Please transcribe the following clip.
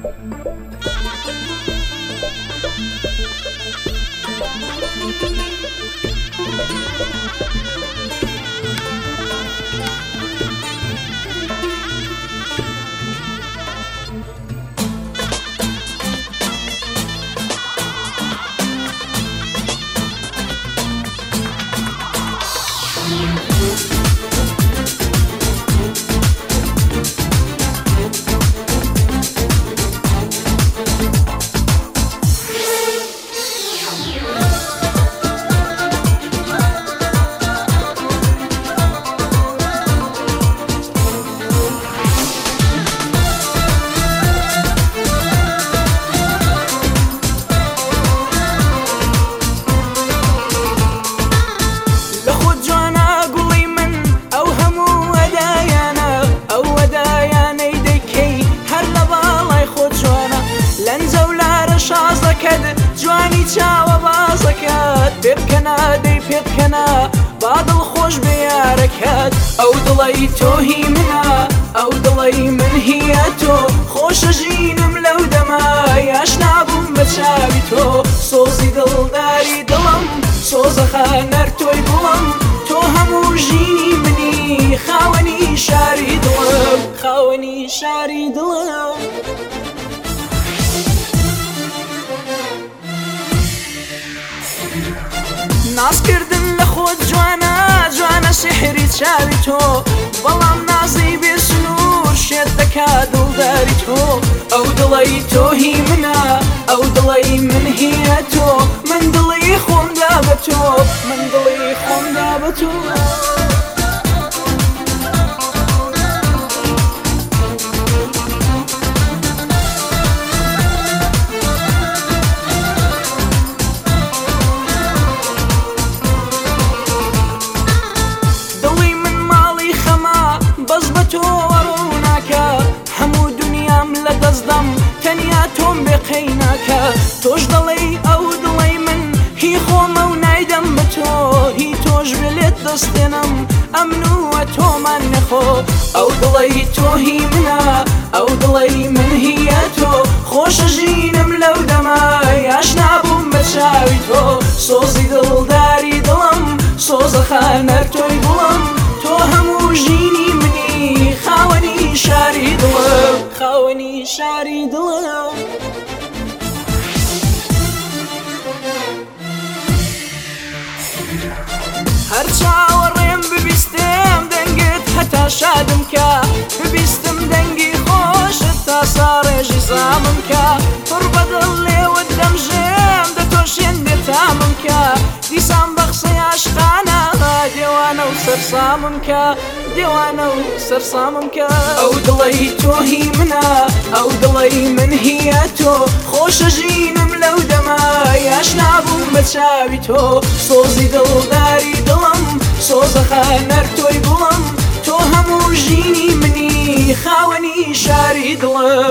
جوانی چاوە بازەکەت پێبکەنا دەی پێبکەنا با دڵخۆش بێیارەکەت ئەو دڵی تۆهی منە ئەو دڵی من هیە تۆ خۆشە ژینم لەو دەما یاشنا بووم بە چاوی تۆ سۆزی دڵداری دڵم سۆزەخانەر تۆی بووم تۆ هەموو ژینی منی خاوەنی شاری دڵم خاوەنی شاری دڵم نازکردن لە خۆت جوانە جوانە سحری چاوی تۆ بەڵام نازی بێ سنوور شێت دەکات دڵداری تۆ ئەو دڵی تۆهی منە ئەو دڵی من هیە تۆ من دڵی خۆمدا بە تۆ من دڵی خۆمدا بە تۆ تەنیا تۆم بێقەی ناکە تۆش دەڵێی ئەو دڵی من هی خۆمە و نایدەم بە تۆ هی تۆش بێت دەستێنم ئەمنووە تۆمان نەخۆ ئەو دڵی تۆهی منە ئەو دڵی من هیە تۆ خۆشە ژینم لەو دەما یاشنا بووم بە چاوی تۆ سۆزی دڵداری دڵم سۆزەخانەر تۆی بووم تۆ هەموو ژینی منی خاوەنی شاری دڵم خاوەنی شاری دڵم هەر چاوەڕێم ببیستم دەنگت هەتا شادم کە ببیستم دەنگی خۆشت تا ساڕێژی زامم کە پڕ بەدڵ لێوت دەمژێم دەتۆشێن بێتامم کە دیسان بە قسەی عاشقانە دێوانە و سەرسامم کە دێوانە و سەرسامم کە ئەو دڵی تۆهی منە ئەو دڵی من هیە تۆ خۆشە ژینم لەو دەما یاشنا بووم بە چاوی تۆ سۆزی دڵداری دڵم سۆزەخانەر تۆی بووم تۆ هەموو ژینی منی خاوەنی شاری دڵم